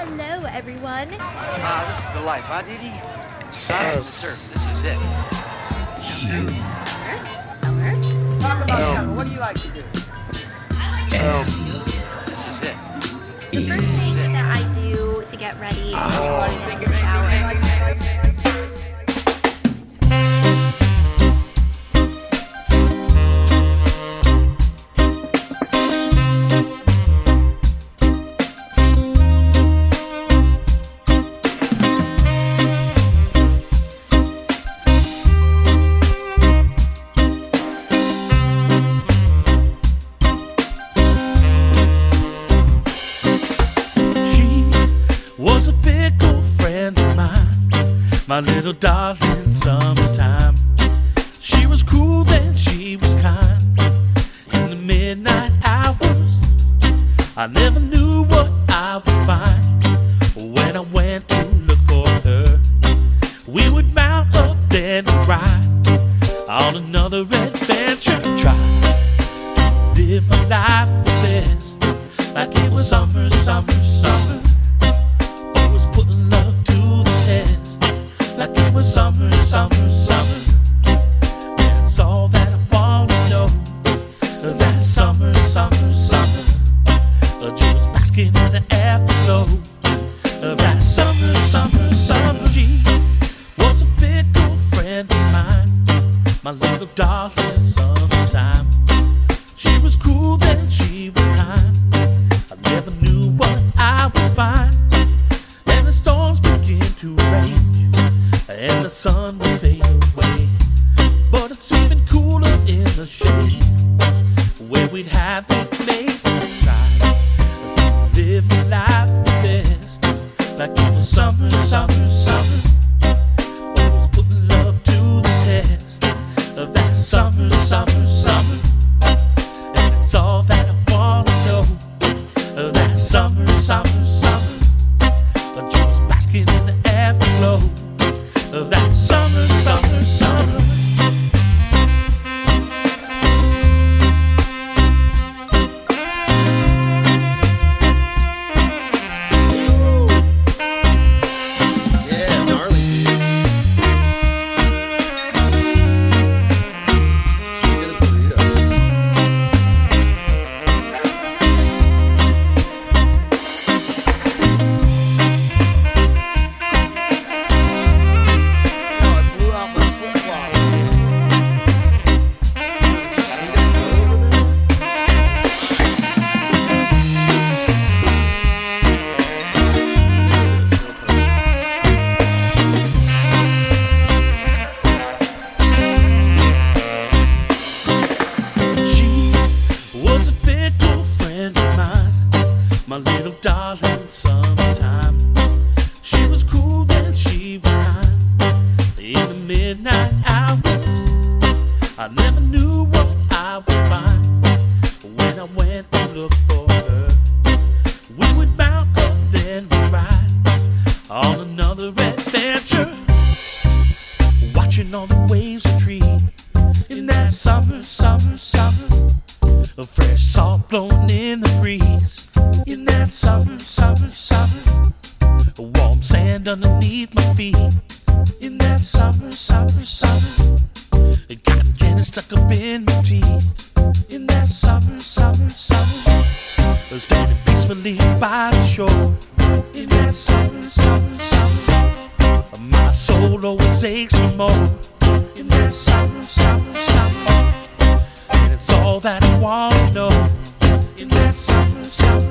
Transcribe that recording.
hello, everyone. This is the life, huh, Dee Dee? Sun and surf, this is it. Summer? Talk about summer. What do you like to do? This is it. The first thing that I do to get ready is Everybody think of anything shower. like Was a fickle friend of mine, my little darling summertime. She was cruel, then she was kind. In the midnight hours, I never knew what I would find. When I went to look for her, we would mount up then ride on another adventure. Try to live my life the best, like it was summer, summer, summer. Putting love to the test, like it was summer, summer, summer. That's all that I want to know. That summer, summer, summer. Just basking in the afterglow. That summer, summer, summer. She was a fickle friend of mine, my little darling summertime. She was cruel, then she was kind. I never knew what I would find. And the storms begin to rage, and the sun will fade away. But it's even cooler in the shade, where we'd have to play and try to live my life the best, like it was summer, summer, summer. Always putting love to the test, that summer, summer, summer. And it's all that I wanna know, that summer, summer, summer. Just basking in the afterglow of that summer, summer, summer. Yeah, gnarly, dude. Let's get a burrito. Yo, I blew out my flip flop. Did you see that go over there? She was a fickle friend of mine, my little darling summertime. She was cruel, then she was kind. In the midnight hours, I never knew what I would find. When I went to look for her, we would mount up, then we'd ride on another adventure, watching all the waves retreat in that summer, summer, summer. A fresh salt blowing in the breeze in that summer, summer, summer. A warm sand underneath my feet in that summer, summer, summer. A cotton candy stuck up in my teeth in that summer, summer, summer. Standing peacefully by the shore in that summer, summer, summer. My soul always aches for more in that summer, summer, summer. And it's all that I want to know in that summer, summer.